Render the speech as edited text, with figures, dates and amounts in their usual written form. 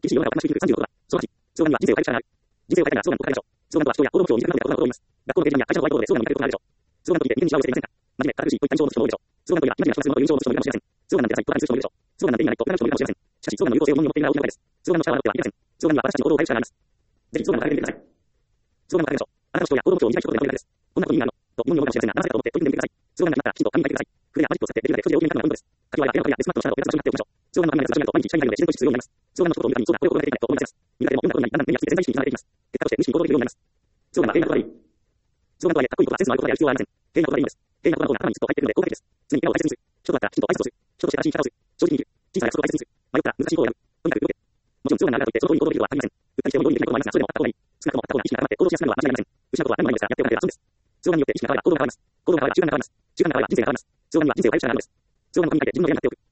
厳しい世の中を話しにくく36は、相馬市。相馬には人生を変える力がある。人生を変えたいなら相馬のことを変えましょう。相馬とは人や行動目標を短くなることが多います。学校の掲示板や会社のホワイトボードで相馬に言われることがあるでしょう。相馬と聞いて人間に幸せをしていませんか。真面目、堅苦しいといった印象を持つ人も多いでしょう。相馬といえば、今には小説のという印象を持つ人もいるかもしれません。相馬なんてダサいと感じる人もいるでしょう。相馬なんて意味がないと疑う人もいるかもしれません。しかし、相馬の有効性を疑問に持っているのは大きな声です。相馬の力は持ってはいけません。相馬には私たちの行動を変える力があります。ぜひ相馬のお金で見てください。相馬のお金でしょう。あなたの思考や行動目標を短い一言でまとめるだけです。こんなことに意味があるのと疑問に思うかもしれませんが、なぜかと思って解いてみてください。相馬になったらきちんと紙に書いてください。筆やマジックを使ってできるだけ数字を多めに書くのがポイントです。書き終わりやペンの紙やデスクマットの下などお手伝いしてもらっておきましょう。相馬の紙が難しくなると毎日社員がいるので自然と必要になります。相馬のことを見るたびに相馬はこれを行動できないと思い出せます。苦手でもどんなことになりだんだん目に焼き付けて潜在意識につながれていきます。結果として無意識に行動できるようになります。相馬は平和なことがいい。相馬とはいえ、かっこいいことやセンスのあることでやる必要はありません。平和なことがいいのです。平和なことが頭にずっと入っているので効果的です。常に今を大切にする。人とだったらきちんと挨拶をする。人として正しい生き方をする。正直に生きる。小さな約束を大切にする。迷ったら難しい方を選ぶ。とにかく動け。もちろん相馬が長いといってその通りに行動できるとは限りません。うっかりしても用意できないこともありますが、それでもやった方がいい。少なくともやった方が意識が高まって行動しやすくなるのは間違いありません。失うことは何もないのですが、やっておかなければ損です。相馬によって意識が変われば行動が変わります。行動が変われば習慣が変わります。習慣が変われば人生が変わります。相馬には人生を変える力があるのです。相馬の紙に書いて自分のやりになっておく。